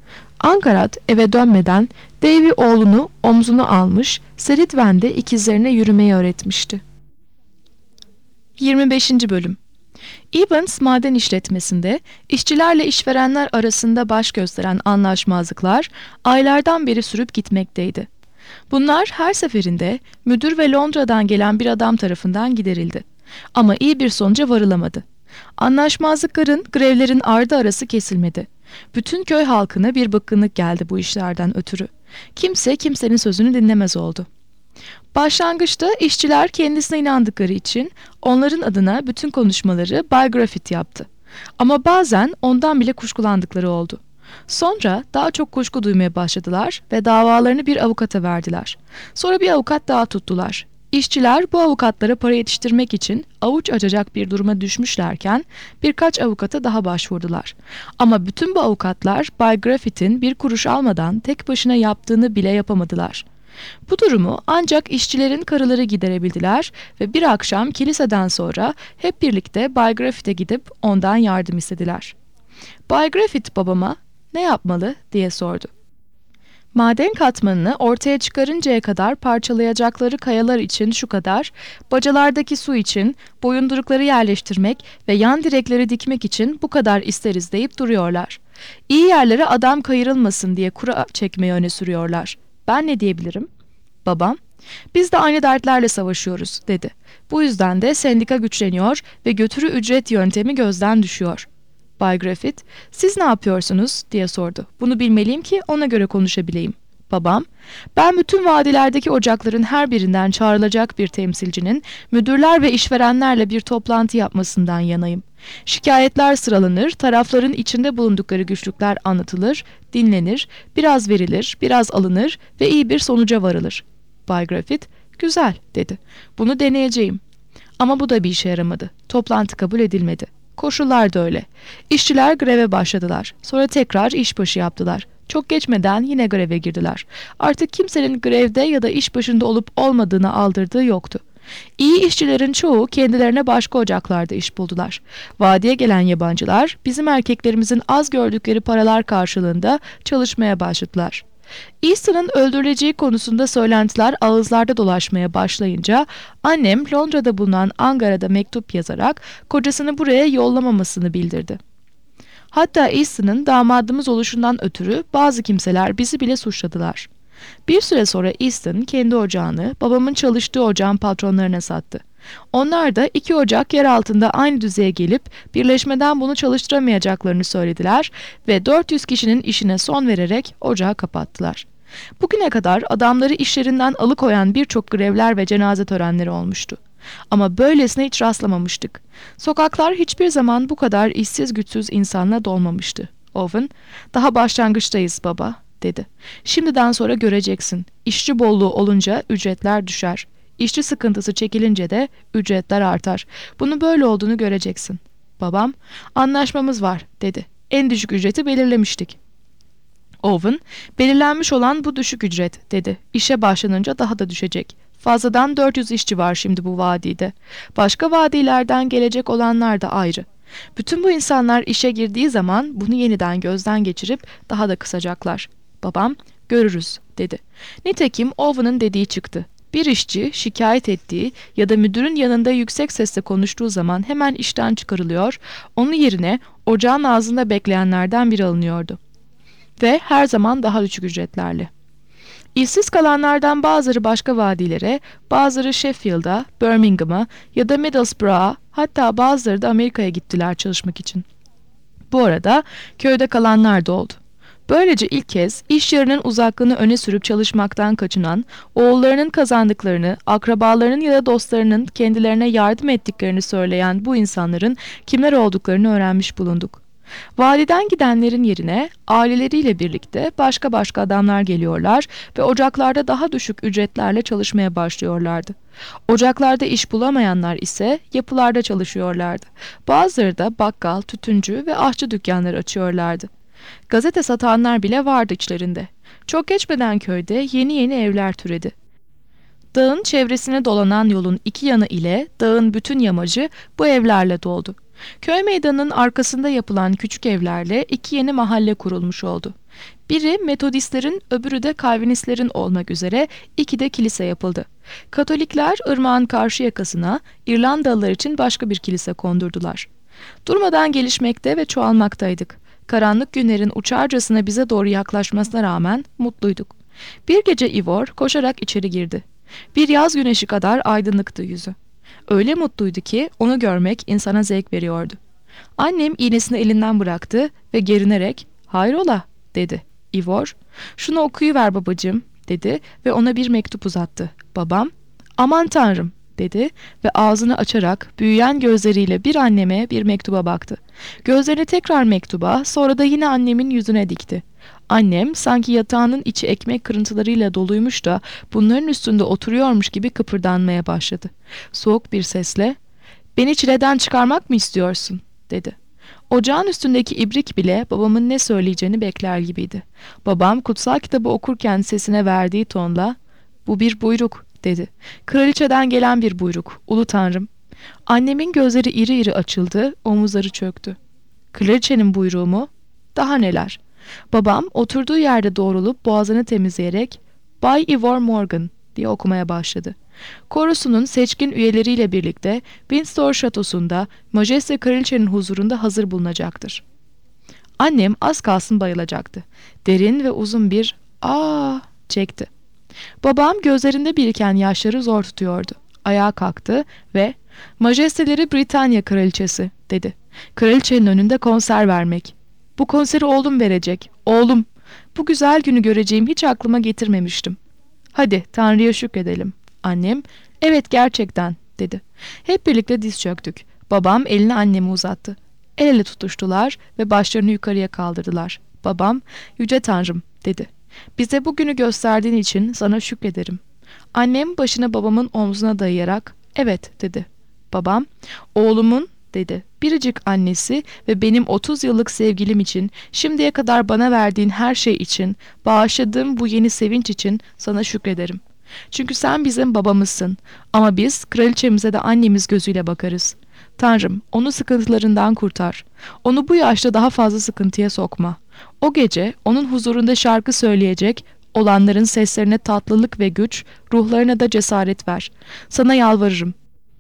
Ankarat eve dönmeden Davy oğlunu omzuna almış, Seridwen'de ikizlerine yürümeyi öğretmişti. yirmi beşinci Bölüm Evans maden işletmesinde işçilerle işverenler arasında baş gösteren anlaşmazlıklar aylardan beri sürüp gitmekteydi. Bunlar her seferinde müdür ve Londra'dan gelen bir adam tarafından giderildi. Ama iyi bir sonuca varılamadı. Anlaşmazlıkların, grevlerin ardı arası kesilmedi. Bütün köy halkına bir bıkkınlık geldi bu işlerden ötürü. Kimse kimsenin sözünü dinlemez oldu. Başlangıçta işçiler kendisine inandıkları için onların adına bütün konuşmaları Bay Griffith yaptı. Ama bazen ondan bile kuşkulandıkları oldu. Sonra daha çok kuşku duymaya başladılar ve davalarını bir avukata verdiler. Sonra bir avukat daha tuttular. İşçiler bu avukatlara para yetiştirmek için avuç açacak bir duruma düşmüşlerken birkaç avukata daha başvurdular. Ama bütün bu avukatlar Bay Griffith'in bir kuruş almadan tek başına yaptığını bile yapamadılar. Bu durumu ancak işçilerin karıları giderebildiler ve bir akşam kiliseden sonra hep birlikte Bay Griffith'e gidip ondan yardım istediler. Bay Griffith babama "Ne yapmalı?" diye sordu. Maden katmanını ortaya çıkarıncaya kadar parçalayacakları kayalar için şu kadar, bacalardaki su için, boyundurukları yerleştirmek ve yan direkleri dikmek için bu kadar isteriz deyip duruyorlar. İyi yerlere adam kayırılmasın diye kura çekmeyi öne sürüyorlar. Ben ne diyebilirim? Babam, "Biz de aynı dertlerle savaşıyoruz," dedi. "Bu yüzden de sendika güçleniyor ve götürü ücret yöntemi gözden düşüyor." Bay Griffith, "Siz ne yapıyorsunuz?" diye sordu. "Bunu bilmeliyim ki ona göre konuşabileyim." Babam, ben bütün vadilerdeki ocakların her birinden çağrılacak bir temsilcinin müdürler ve işverenlerle bir toplantı yapmasından yanayım. Şikayetler sıralanır, tarafların içinde bulundukları güçlükler anlatılır, dinlenir, biraz verilir, biraz alınır ve iyi bir sonuca varılır. Bay Griffith, güzel dedi. Bunu deneyeceğim. Ama bu da bir işe yaramadı. Toplantı kabul edilmedi. Koşullar da öyle. İşçiler greve başladılar. Sonra tekrar işbaşı yaptılar. Çok geçmeden yine greve girdiler. Artık kimsenin grevde ya da iş başında olup olmadığını aldırdığı yoktu. İyi işçilerin çoğu kendilerine başka ocaklarda iş buldular. Vadiye gelen yabancılar bizim erkeklerimizin az gördükleri paralar karşılığında çalışmaya başladılar. Easton'ın öldürüleceği konusunda söylentiler ağızlarda dolaşmaya başlayınca annem Londra'da bulunan Angara'da mektup yazarak kocasını buraya yollamamasını bildirdi. Hatta Easton'ın damadımız oluşundan ötürü bazı kimseler bizi bile suçladılar. Bir süre sonra Easton kendi ocağını babamın çalıştığı ocağın patronlarına sattı. Onlar da iki ocak yer altında aynı düzeye gelip birleşmeden bunu çalıştıramayacaklarını söylediler ve dört yüz kişinin işine son vererek ocağı kapattılar. Bugüne kadar adamları işlerinden alıkoyan birçok grevler ve cenaze törenleri olmuştu. Ama böylesine hiç rastlamamıştık. Sokaklar hiçbir zaman bu kadar işsiz güçsüz insanla dolmamıştı. Owen, daha başlangıçtayız baba, dedi. Şimdiden sonra göreceksin. İşçi bolluğu olunca ücretler düşer. İşçi sıkıntısı çekilince de ücretler artar. Bunu böyle olduğunu göreceksin. Babam, anlaşmamız var, dedi. En düşük ücreti belirlemiştik. Owen, belirlenmiş olan bu düşük ücret, dedi. İşe başlanınca daha da düşecek. Fazladan dört yüz işçi var şimdi bu vadide. Başka vadilerden gelecek olanlar da ayrı. Bütün bu insanlar işe girdiği zaman bunu yeniden gözden geçirip daha da kısacaklar. Babam, görürüz, dedi. Nitekim Owen'ın dediği çıktı. Bir işçi şikayet ettiği ya da müdürün yanında yüksek sesle konuştuğu zaman hemen işten çıkarılıyor, onun yerine ocağın ağzında bekleyenlerden biri alınıyordu. Ve her zaman daha düşük ücretlerle. İşsiz kalanlardan bazıları başka vadilere, bazıları Sheffield'a, Birmingham'a ya da Middlesbrough'a, hatta bazıları da Amerika'ya gittiler çalışmak için. Bu arada köyde kalanlar da oldu. Böylece ilk kez iş yerinin uzaklığını öne sürüp çalışmaktan kaçınan, oğullarının kazandıklarını, akrabalarının ya da dostlarının kendilerine yardım ettiklerini söyleyen bu insanların kimler olduklarını öğrenmiş bulunduk. Validen gidenlerin yerine aileleriyle birlikte başka başka adamlar geliyorlar ve ocaklarda daha düşük ücretlerle çalışmaya başlıyorlardı. Ocaklarda iş bulamayanlar ise yapılarda çalışıyorlardı. Bazıları da bakkal, tütüncü ve aşçı dükkanları açıyorlardı. Gazete satanlar bile vardı içlerinde. Çok geçmeden köyde yeni yeni evler türedi. Dağın çevresine dolanan yolun iki yanı ile dağın bütün yamacı bu evlerle doldu. Köy meydanının arkasında yapılan küçük evlerle iki yeni mahalle kurulmuş oldu. Biri Metodistlerin, öbürü de Calvinistlerin olmak üzere iki de kilise yapıldı. Katolikler ırmağın karşı yakasına, İrlandalılar için başka bir kilise kondurdular. Durmadan gelişmekte ve çoğalmaktaydık. Karanlık günlerin uçarcasına bize doğru yaklaşmasına rağmen mutluyduk. Bir gece Ivor koşarak içeri girdi. Bir yaz güneşi kadar aydınlıktı yüzü. Öyle mutluydu ki onu görmek insana zevk veriyordu. Annem iğnesini elinden bıraktı ve gerinerek "Hayrola?" dedi. Ivor, "Şunu okuyuver babacığım," dedi ve ona bir mektup uzattı. Babam, "Aman Tanrım," dedi ve ağzını açarak büyüyen gözleriyle bir anneme bir mektuba baktı. Gözlerini tekrar mektuba, sonra da yine annemin yüzüne dikti. Annem sanki yatağının içi ekmek kırıntılarıyla doluymuş da bunların üstünde oturuyormuş gibi kıpırdanmaya başladı. Soğuk bir sesle, "Beni çileden çıkarmak mı istiyorsun?" dedi. Ocağın üstündeki ibrik bile babamın ne söyleyeceğini bekler gibiydi. Babam kutsal kitabı okurken sesine verdiği tonla, "Bu bir buyruk," dedi. "Kraliçeden gelen bir buyruk, ulu tanrım." Annemin gözleri iri iri açıldı, omuzları çöktü. "Kraliçenin buyruğu mu? Daha neler?" Babam oturduğu yerde doğrulup boğazını temizleyerek "Bay Ivor Morgan," diye okumaya başladı. Korosunun seçkin üyeleriyle birlikte Windsor Şatosu'nda Majeste Kraliçenin huzurunda hazır bulunacaktır. Annem az kalsın bayılacaktı. Derin ve uzun bir "aa" çekti. Babam gözlerinde biriken yaşları zor tutuyordu. Ayağa kalktı ve "Majesteleri Britanya Kraliçesi," dedi. "Kraliçenin önünde konser vermek. Bu konseri oğlum verecek. Oğlum. Bu güzel günü göreceğim hiç aklıma getirmemiştim. Hadi Tanrı'ya şükredelim. Annem, evet gerçekten dedi. Hep birlikte diz çöktük. Babam elini anneme uzattı. El ele tutuştular ve başlarını yukarıya kaldırdılar. Babam, Yüce Tanrım dedi. Bize bugünü gösterdiğin için sana şükrederim. Annem başını babamın omzuna dayayarak evet dedi. Babam, oğlumun dedi. Biricik annesi ve benim otuz yıllık sevgilim için, şimdiye kadar bana verdiğin her şey için, bağışladığım bu yeni sevinç için sana şükrederim. Çünkü sen bizim babamızsın ama biz kraliçemize de annemiz gözüyle bakarız. Tanrım, onu sıkıntılarından kurtar. Onu bu yaşta daha fazla sıkıntıya sokma. O gece onun huzurunda şarkı söyleyecek olanların seslerine tatlılık ve güç, ruhlarına da cesaret ver. Sana yalvarırım.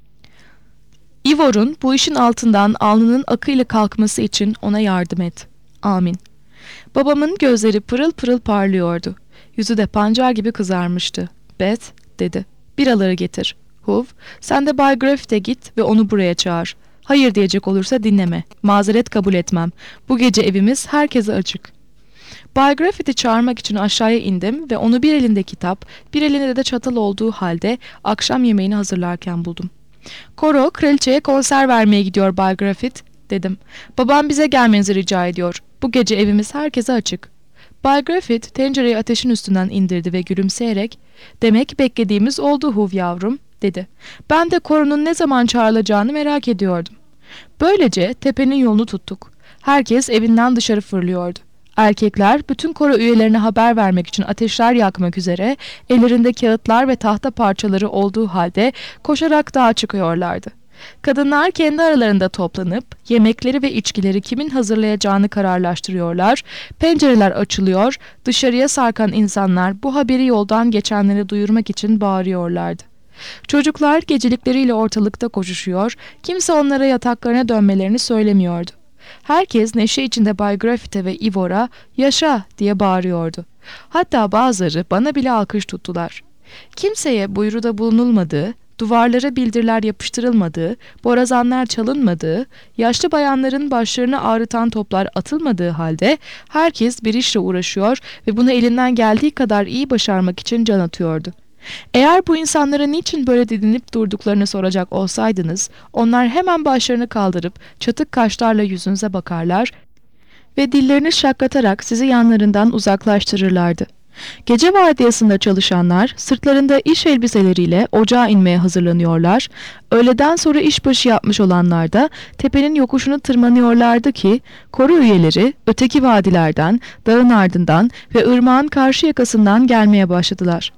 Ivor'un bu işin altından alnının akıyla kalkması için ona yardım et. Amin. Babamın gözleri pırıl pırıl parlıyordu. Yüzü de pancar gibi kızarmıştı. Beth dedi. Biraları getir. Huv, sen de Bay Griffith'e git ve onu buraya çağır. Hayır diyecek olursa dinleme. Mazeret kabul etmem. Bu gece evimiz herkese açık. Bay Griffith'i çağırmak için aşağıya indim ve onu bir elinde kitap, bir elinde de çatal olduğu halde akşam yemeğini hazırlarken buldum. Koro, kraliçeye konser vermeye gidiyor Bay Griffith, dedim. Babam bize gelmenizi rica ediyor. Bu gece evimiz herkese açık. Bay Griffith tencereyi ateşin üstünden indirdi ve gülümseyerek, demek beklediğimiz oldu Huv yavrum, dedi. Ben de Koro'nun ne zaman çağrılacağını merak ediyordum. Böylece tepenin yolunu tuttuk. Herkes evinden dışarı fırlıyordu. Erkekler bütün koro üyelerine haber vermek için ateşler yakmak üzere ellerinde kağıtlar ve tahta parçaları olduğu halde koşarak dağa çıkıyorlardı. Kadınlar kendi aralarında toplanıp yemekleri ve içkileri kimin hazırlayacağını kararlaştırıyorlar, pencereler açılıyor, dışarıya sarkan insanlar bu haberi yoldan geçenlere duyurmak için bağırıyorlardı. Çocuklar gecelikleriyle ortalıkta koşuşuyor, kimse onlara yataklarına dönmelerini söylemiyordu. Herkes neşe içinde Bay Griffith'e ve Ivor'a yaşa diye bağırıyordu. Hatta bazıları bana bile alkış tuttular. Kimseye buyruda bulunulmadığı, duvarlara bildiriler yapıştırılmadığı, borazanlar çalınmadığı, yaşlı bayanların başlarını ağrıtan toplar atılmadığı halde herkes bir işle uğraşıyor ve bunu elinden geldiği kadar iyi başarmak için can atıyordu. Eğer bu insanlara niçin böyle didinip durduklarını soracak olsaydınız, onlar hemen başlarını kaldırıp çatık kaşlarla yüzünüze bakarlar ve dillerini şaklatarak sizi yanlarından uzaklaştırırlardı. Gece vardiyasında çalışanlar sırtlarında iş elbiseleriyle ocağa inmeye hazırlanıyorlar, öğleden sonra işbaşı yapmış olanlar da tepenin yokuşunu tırmanıyorlardı ki koro üyeleri öteki vadilerden, dağın ardından ve ırmağın karşı yakasından gelmeye başladılar.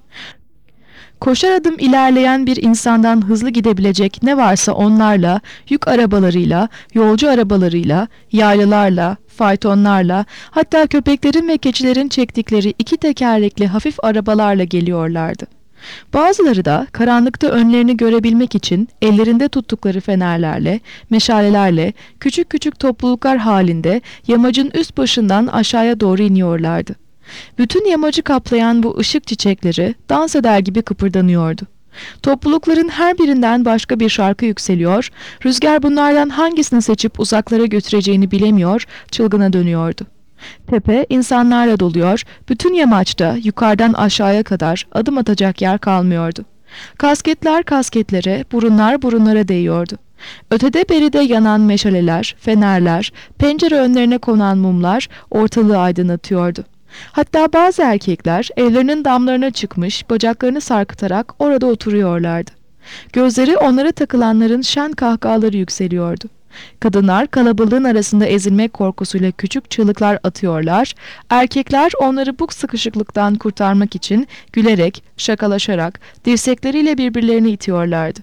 Koşar adım ilerleyen bir insandan hızlı gidebilecek ne varsa onlarla, yük arabalarıyla, yolcu arabalarıyla, yaylılarla, faytonlarla, hatta köpeklerin ve keçilerin çektikleri iki tekerlekli hafif arabalarla geliyorlardı. Bazıları da karanlıkta önlerini görebilmek için ellerinde tuttukları fenerlerle, meşalelerle, küçük küçük topluluklar halinde yamacın üst başından aşağıya doğru iniyorlardı. Bütün yamacı kaplayan bu ışık çiçekleri dans eder gibi kıpırdanıyordu. Toplulukların her birinden başka bir şarkı yükseliyor, rüzgar bunlardan hangisini seçip uzaklara götüreceğini bilemiyor, çılgına dönüyordu. Tepe insanlarla doluyor, bütün yamaçta yukarıdan aşağıya kadar adım atacak yer kalmıyordu. Kasketler kasketlere, burunlar burunlara değiyordu. Ötede beride yanan meşaleler, fenerler, pencere önlerine konan mumlar ortalığı aydınlatıyordu. Hatta bazı erkekler evlerinin damlarına çıkmış, bacaklarını sarkıtarak orada oturuyorlardı. Gözleri onlara takılanların şen kahkahaları yükseliyordu. Kadınlar kalabalığın arasında ezilmek korkusuyla küçük çığlıklar atıyorlar, erkekler onları bu sıkışıklıktan kurtarmak için gülerek, şakalaşarak, dirsekleriyle birbirlerini itiyorlardı.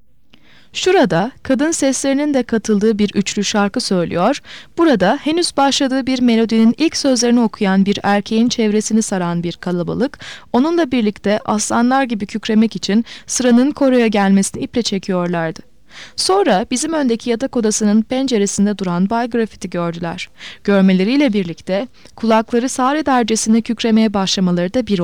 Şurada kadın seslerinin de katıldığı bir üçlü şarkı söylüyor, burada henüz başladığı bir melodinin ilk sözlerini okuyan bir erkeğin çevresini saran bir kalabalık, onunla birlikte aslanlar gibi kükremek için sıranın koroya gelmesini iple çekiyorlardı. Sonra bizim öndeki yatak odasının penceresinde duran Bay Griffith'i gördüler. Görmeleriyle birlikte kulakları sağır edercesine kükremeye başlamaları da bir oldu.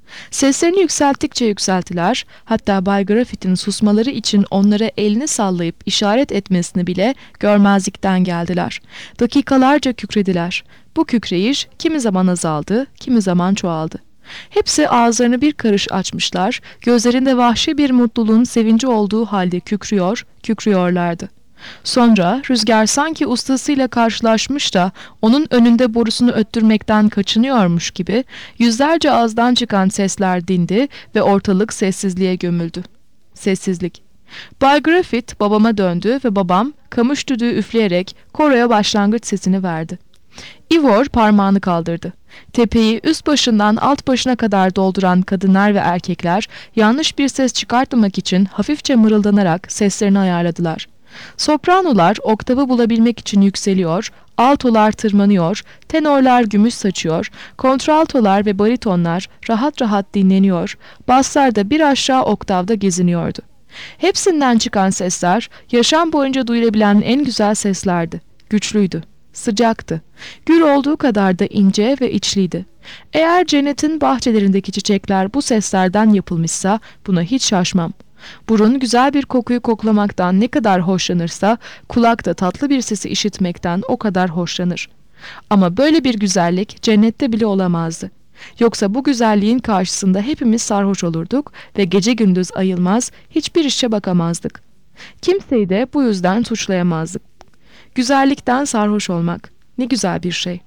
Seslerini yükselttikçe yükselttiler, hatta Bay Graffit'in susmaları için onlara elini sallayıp işaret etmesini bile görmezlikten geldiler. Dakikalarca kükrediler. Bu kükreyiş kimi zaman azaldı, kimi zaman çoğaldı. Hepsi ağızlarını bir karış açmışlar, gözlerinde vahşi bir mutluluğun sevinci olduğu halde kükrüyor, kükrüyorlardı. Sonra rüzgar sanki ustasıyla karşılaşmış da onun önünde borusunu öttürmekten kaçınıyormuş gibi yüzlerce ağızdan çıkan sesler dindi ve ortalık sessizliğe gömüldü. Sessizlik. Bay Griffith babama döndü ve babam kamış düdüğü üfleyerek koroya başlangıç sesini verdi. Ivor parmağını kaldırdı. Tepeyi üst başından alt başına kadar dolduran kadınlar ve erkekler yanlış bir ses çıkartmamak için hafifçe mırıldanarak seslerini ayarladılar. Sopranolar oktavı bulabilmek için yükseliyor, altolar tırmanıyor, tenorlar gümüş saçıyor, kontraltolar ve baritonlar rahat rahat dinleniyor, basslar da bir aşağı oktavda geziniyordu. Hepsinden çıkan sesler yaşam boyunca duyulabilen en güzel seslerdi. Güçlüydü, sıcaktı, gür olduğu kadar da ince ve içliydi. Eğer cennetin bahçelerindeki çiçekler bu seslerden yapılmışsa buna hiç şaşmam. Burun güzel bir kokuyu koklamaktan ne kadar hoşlanırsa, kulak da tatlı bir sesi işitmekten o kadar hoşlanır. Ama böyle bir güzellik cennette bile olamazdı. Yoksa bu güzelliğin karşısında hepimiz sarhoş olurduk ve gece gündüz ayılmaz, hiçbir işe bakamazdık. Kimseyi de bu yüzden suçlayamazdık. Güzellikten sarhoş olmak ne güzel bir şey.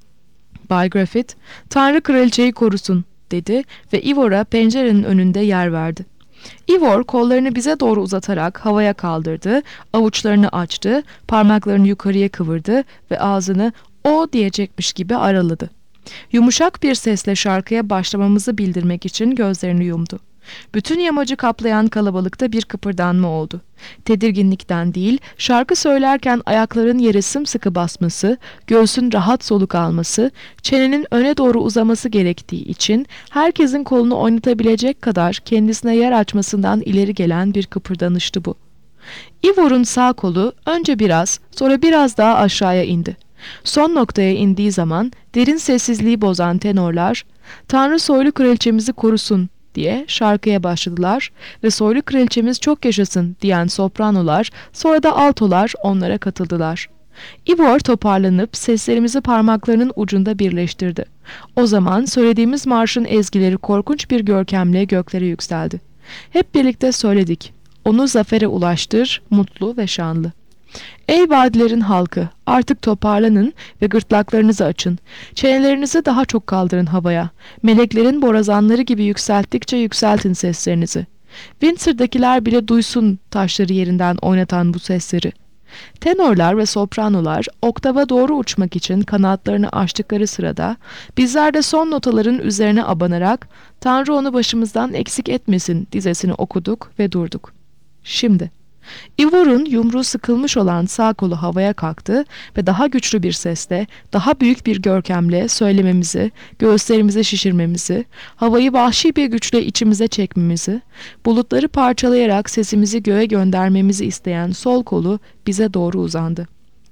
Bay Griffith, "Tanrı kraliçeyi korusun," dedi ve Ivor'a pencerenin önünde yer verdi. Ivor kollarını bize doğru uzatarak havaya kaldırdı, avuçlarını açtı, parmaklarını yukarıya kıvırdı ve ağzını "o" diyecekmiş gibi araladı. Yumuşak bir sesle şarkıya başlamamızı bildirmek için gözlerini yumdu. Bütün yamacı kaplayan kalabalıkta bir kıpırdanma oldu. Tedirginlikten değil, şarkı söylerken ayakların yere sımsıkı basması, göğsün rahat soluk alması, çenenin öne doğru uzaması gerektiği için herkesin kolunu oynatabilecek kadar kendisine yer açmasından ileri gelen bir kıpırdanıştı bu. Ivor'un sağ kolu önce biraz, sonra biraz daha aşağıya indi. Son noktaya indiği zaman derin sessizliği bozan tenorlar, "Tanrı soylu kraliçemizi korusun," diye şarkıya başladılar ve "Soylu kraliçemiz çok yaşasın," diyen sopranolar, sonra da altolar onlara katıldılar. Ivor toparlanıp seslerimizi parmaklarının ucunda birleştirdi. O zaman söylediğimiz marşın ezgileri korkunç bir görkemle göklere yükseldi. Hep birlikte söyledik: "Onu zafere ulaştır, mutlu ve şanlı." Ey vadilerin halkı, artık toparlanın ve gırtlaklarınızı açın. Çenelerinizi daha çok kaldırın havaya. Meleklerin borazanları gibi yükselttikçe yükseltin seslerinizi. Windsor'dakiler bile duysun taşları yerinden oynatan bu sesleri. Tenorlar ve sopranolar oktava doğru uçmak için kanatlarını açtıkları sırada bizler de son notaların üzerine abanarak "Tanrı onu başımızdan eksik etmesin" dizesini okuduk ve durduk. Şimdi Ivor'un yumruğu sıkılmış olan sağ kolu havaya kalktı ve daha güçlü bir sesle, daha büyük bir görkemle söylememizi, göğüslerimizi şişirmemizi, havayı vahşi bir güçle içimize çekmemizi, bulutları parçalayarak sesimizi göğe göndermemizi isteyen sol kolu bize doğru uzandı.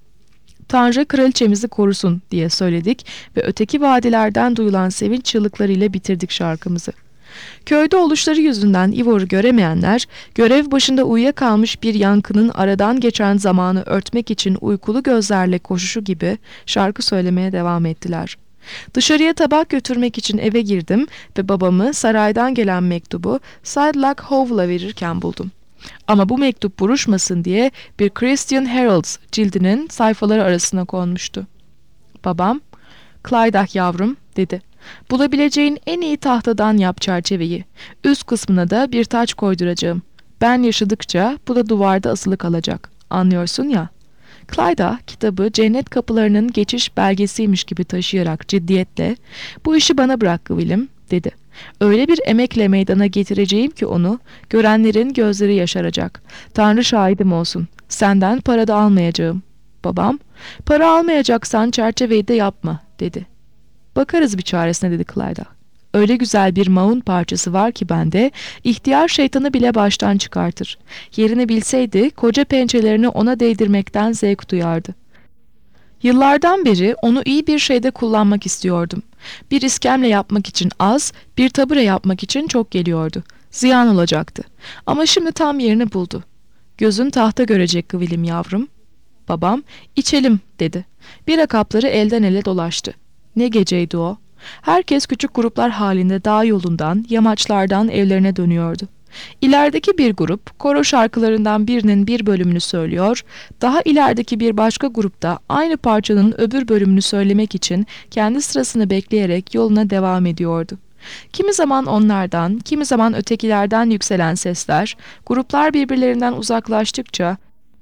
"Tanrı kraliçemizi korusun," diye söyledik ve öteki vadilerden duyulan sevinç çığlıklarıyla bitirdik şarkımızı. Köyde oluşları yüzünden Ivor'u göremeyenler, görev başında uyuyakalmış bir yankının aradan geçen zamanı örtmek için uykulu gözlerle koşuşu gibi şarkı söylemeye devam ettiler. Dışarıya tabak götürmek için eve girdim ve babamı saraydan gelen mektubu Sidelock Hovle'a verirken buldum. Ama bu mektup buruşmasın diye bir Christian Herald cildinin sayfaları arasına konmuştu. Babam, "Clydach yavrum," dedi. "Bulabileceğin en iyi tahtadan yap çerçeveyi. Üst kısmına da bir taç koyduracağım. Ben yaşadıkça bu da duvarda asılı kalacak. Anlıyorsun ya." Clyda kitabı cennet kapılarının geçiş belgesiymiş gibi taşıyarak ciddiyetle "Bu işi bana bırak Willem," dedi. "Öyle bir emekle meydana getireceğim ki onu, görenlerin gözleri yaşaracak. Tanrı şahidim olsun. Senden para da almayacağım." Babam, "Para almayacaksan çerçeveyi de yapma," dedi. "Bakarız bir çaresine," dedi Clyda. "Öyle güzel bir maun parçası var ki bende, ihtiyar şeytanı bile baştan çıkartır. Yerini bilseydi koca pençelerini ona değdirmekten zevk duyardı. Yıllardan beri onu iyi bir şeyde kullanmak istiyordum. Bir iskemle yapmak için az, bir tabure yapmak için çok geliyordu. Ziyan olacaktı. Ama şimdi tam yerini buldu. Gözün tahta görecek Kıvilim yavrum. Babam, içelim dedi. Bira kapları elden ele dolaştı. Ne geceydi o? Herkes küçük gruplar halinde dağ yolundan, yamaçlardan evlerine dönüyordu. İlerideki bir grup, koro şarkılarından birinin bir bölümünü söylüyor, daha ilerideki bir başka grupta aynı parçanın öbür bölümünü söylemek için kendi sırasını bekleyerek yoluna devam ediyordu. Kimi zaman onlardan, kimi zaman ötekilerden yükselen sesler, gruplar birbirlerinden uzaklaştıkça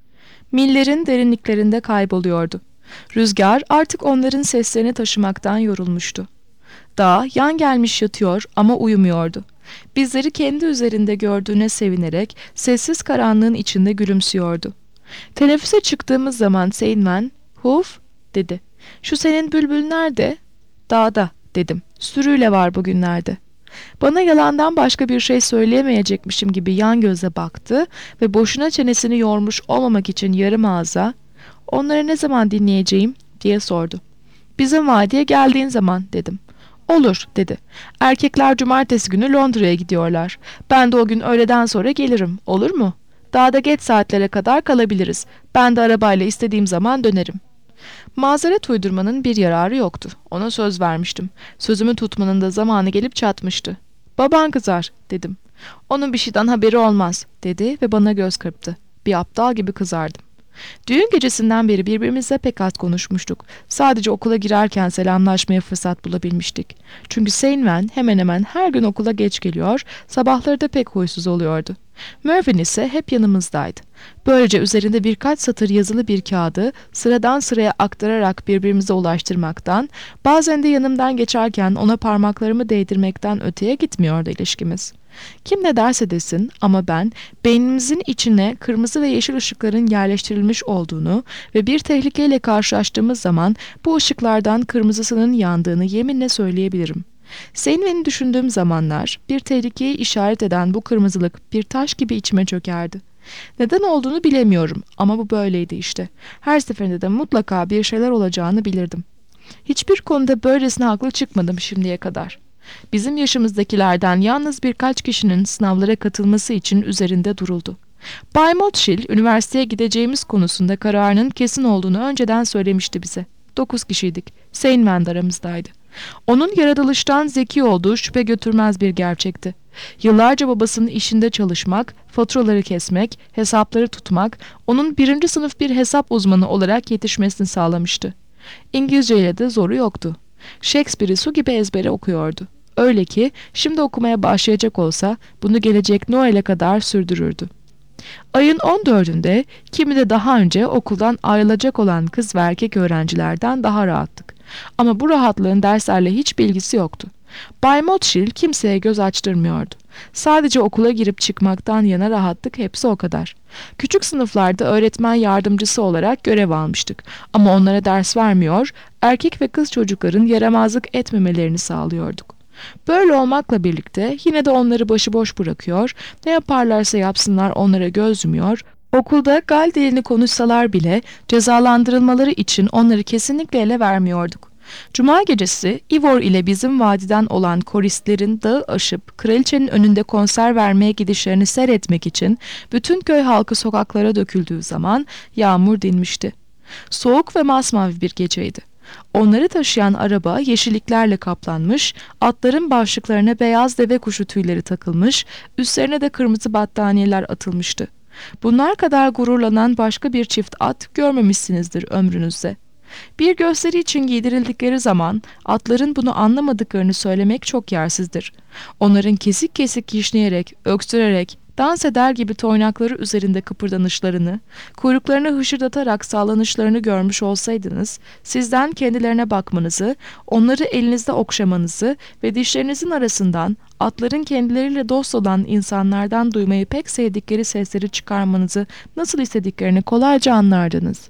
millerin derinliklerinde kayboluyordu. Rüzgar artık onların seslerini taşımaktan yorulmuştu. Dağ yan gelmiş yatıyor ama uyumuyordu. Bizleri kendi üzerinde gördüğüne sevinerek sessiz karanlığın içinde gülümsüyordu. Teneffüse çıktığımız zaman Seymen, "Huf," dedi. "Şu senin bülbül nerede?" "Dağda," dedim. "Sürüyle var bugünlerde." Bana yalandan başka bir şey söyleyemeyecekmişim gibi yan göze baktı ve boşuna çenesini yormuş olmamak için yarım ağza, "Onları ne zaman dinleyeceğim?" diye sordu. "Bizim vadiye geldiğin zaman," dedim. "Olur," dedi. "Erkekler cumartesi günü Londra'ya gidiyorlar. Ben de o gün öğleden sonra gelirim. Olur mu? Dağda geç saatlere kadar kalabiliriz. Ben de arabayla istediğim zaman dönerim." Mazeret uydurmanın bir yararı yoktu. Ona söz vermiştim. Sözümü tutmanın da zamanı gelip çatmıştı. "Baban kızar," dedim. "Onun bir şeyden haberi olmaz," dedi ve bana göz kırptı. Bir aptal gibi kızardım. Düğün gecesinden beri birbirimizle pek az konuşmuştuk. Sadece okula girerken selamlaşmaya fırsat bulabilmiştik. Çünkü Seymen hemen hemen her gün okula geç geliyor, sabahları da pek huysuz oluyordu. Mervyn ise hep yanımızdaydı. Böylece üzerinde birkaç satır yazılı bir kağıdı sıradan sıraya aktararak birbirimize ulaştırmaktan, bazen de yanımdan geçerken ona parmaklarımı değdirmekten öteye gitmiyordu ilişkimiz. Kim ne derse desin ama ben beynimizin içine kırmızı ve yeşil ışıkların yerleştirilmiş olduğunu ve bir tehlikeyle karşılaştığımız zaman bu ışıklardan kırmızısının yandığını yeminle söyleyebilirim. Seymen'i düşündüğüm zamanlar bir tehlikeyi işaret eden bu kırmızılık bir taş gibi içime çökerdi. Neden olduğunu bilemiyorum ama bu böyleydi işte. Her seferinde de mutlaka bir şeyler olacağını bilirdim. Hiçbir konuda böylesine haklı çıkmadım şimdiye kadar. Bizim yaşımızdakilerden yalnız birkaç kişinin sınavlara katılması için üzerinde duruldu. Bay Motshill, üniversiteye gideceğimiz konusunda kararının kesin olduğunu önceden söylemişti bize. Dokuz kişiydik. Seymen de aramızdaydı. Onun yaratılıştan zeki olduğu şüphe götürmez bir gerçekti. Yıllarca babasının işinde çalışmak, faturaları kesmek, hesapları tutmak, onun birinci sınıf bir hesap uzmanı olarak yetişmesini sağlamıştı. İngilizceyle de zoru yoktu. Shakespeare'i su gibi ezbere okuyordu. Öyle ki şimdi okumaya başlayacak olsa bunu gelecek Noel'e kadar sürdürürdü. Ayın on dördünde kimi de daha önce okuldan ayrılacak olan kız ve erkek öğrencilerden daha rahattık. Ama bu rahatlığın derslerle hiç bilgisi yoktu. Bay Motshill kimseye göz açtırmıyordu. Sadece okula girip çıkmaktan yana rahattık, hepsi o kadar. Küçük sınıflarda öğretmen yardımcısı olarak görev almıştık. Ama onlara ders vermiyor, erkek ve kız çocukların yaramazlık etmemelerini sağlıyorduk. Böyle olmakla birlikte yine de onları başıboş bırakıyor, ne yaparlarsa yapsınlar onlara göz yumuyor, okulda Gal dilini konuşsalar bile cezalandırılmaları için onları kesinlikle ele vermiyorduk. Cuma gecesi Ivor ile bizim vadiden olan koristlerin dağı aşıp kraliçenin önünde konser vermeye gidişlerini seyretmek için bütün köy halkı sokaklara döküldüğü zaman yağmur dinmişti. Soğuk ve masmavi bir geceydi. Onları taşıyan araba yeşilliklerle kaplanmış, atların başlıklarına beyaz deve kuşu tüyleri takılmış, üstlerine de kırmızı battaniyeler atılmıştı. Bunlar kadar gururlanan başka bir çift at görmemişsinizdir ömrünüzde. Bir gösteri için giydirildikleri zaman atların bunu anlamadıklarını söylemek çok yersizdir. Onların kesik kesik kişneyerek, öksürerek, dans eder gibi toynakları üzerinde kıpırdanışlarını, kuyruklarını hışırdatarak sallanışlarını görmüş olsaydınız, sizden kendilerine bakmanızı, onları elinizde okşamanızı ve dişlerinizin arasından atların kendileriyle dost olan insanlardan duymayı pek sevdikleri sesleri çıkarmanızı nasıl istediklerini kolayca anlardınız.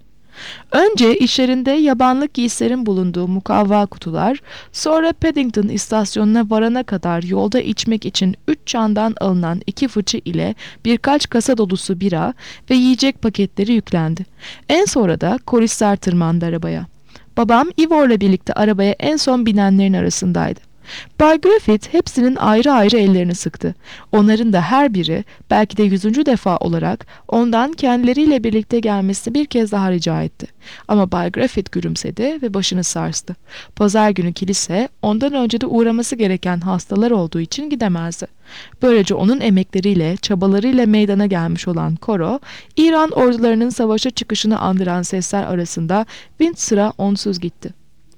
Önce işlerinde yabanlık giysilerin bulunduğu mukavva kutular, sonra Paddington istasyonuna varana kadar yolda içmek için üç çandan alınan iki fıçı ile birkaç kasa dolusu bira ve yiyecek paketleri yüklendi. En sonra da koristler tırmandı arabaya. Babam Ivor'la birlikte arabaya en son binenlerin arasındaydı. Bay Griffith hepsinin ayrı ayrı ellerini sıktı. Onların da her biri belki de yüzüncü defa olarak ondan kendileriyle birlikte gelmesini bir kez daha rica etti. Ama Bay Griffith gülümsedi ve başını sarstı. Pazar günü kilise ondan önce de uğraması gereken hastalar olduğu için gidemezdi. Böylece onun emekleriyle, çabalarıyla meydana gelmiş olan koro, İran ordularının savaşa çıkışını andıran sesler arasında Windsor'a onsuz gitti.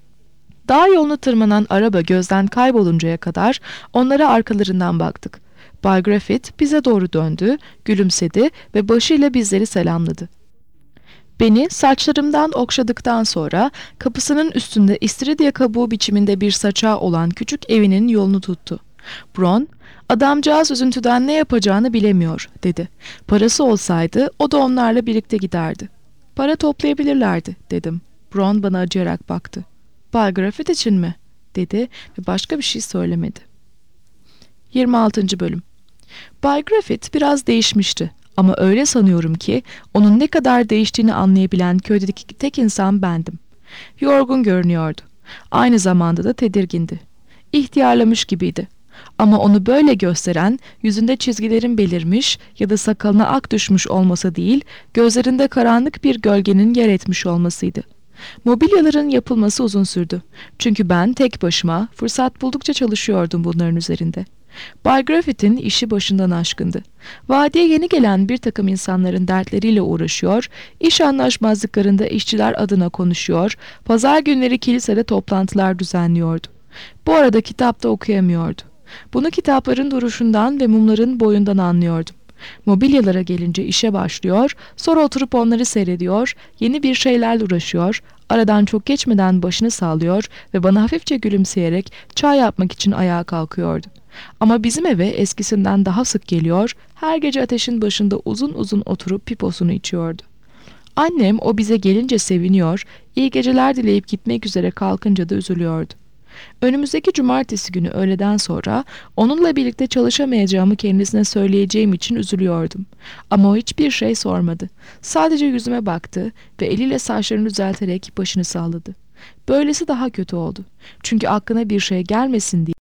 Dağ yolunu tırmanan araba gözden kayboluncaya kadar onlara arkalarından baktık. Bay Griffith bize doğru döndü, gülümsedi ve başıyla bizleri selamladı. Beni saçlarımdan okşadıktan sonra kapısının üstünde istiridye kabuğu biçiminde bir saçağı olan küçük evinin yolunu tuttu. Bron, "Adamcağız üzüntüden ne yapacağını bilemiyor," dedi. "Parası olsaydı o da onlarla birlikte giderdi." "Para toplayabilirlerdi," dedim. Bron bana acıyarak baktı. "Bay Griffith için mi?" dedi ve başka bir şey söylemedi. yirmi altıncı bölüm. Bay Griffith biraz değişmişti ama öyle sanıyorum ki onun ne kadar değiştiğini anlayabilen köydeki tek insan bendim. Yorgun görünüyordu. Aynı zamanda da tedirgindi. İhtiyarlamış gibiydi. Ama onu böyle gösteren yüzünde çizgilerin belirmiş ya da sakalına ak düşmüş olması değil, gözlerinde karanlık bir gölgenin yer etmiş olmasıydı. Mobilyaların yapılması uzun sürdü. Çünkü ben tek başıma fırsat buldukça çalışıyordum bunların üzerinde. Bay Griffith'in işi başından aşkındı. Vadiye yeni gelen bir takım insanların dertleriyle uğraşıyor, iş anlaşmazlıklarında işçiler adına konuşuyor, pazar günleri kilisede toplantılar düzenliyordu. Bu arada kitap da okuyamıyordu. Bunu kitapların duruşundan ve mumların boyundan anlıyordum. Mobilyalara gelince işe başlıyor, sonra oturup onları seyrediyor, yeni bir şeylerle uğraşıyor, aradan çok geçmeden başını sallıyor ve bana hafifçe gülümseyerek çay yapmak için ayağa kalkıyordu. Ama bizim eve eskisinden daha sık geliyor, her gece ateşin başında uzun uzun oturup piposunu içiyordu. Annem o bize gelince seviniyor, iyi geceler dileyip gitmek üzere kalkınca da üzülüyordu. Önümüzdeki cumartesi günü öğleden sonra onunla birlikte çalışamayacağımı kendisine söyleyeceğim için üzülüyordum. Ama o hiçbir şey sormadı. Sadece yüzüme baktı ve eliyle saçlarını düzelterek başını salladı. Böylesi daha kötü oldu. Çünkü aklına bir şey gelmesin diye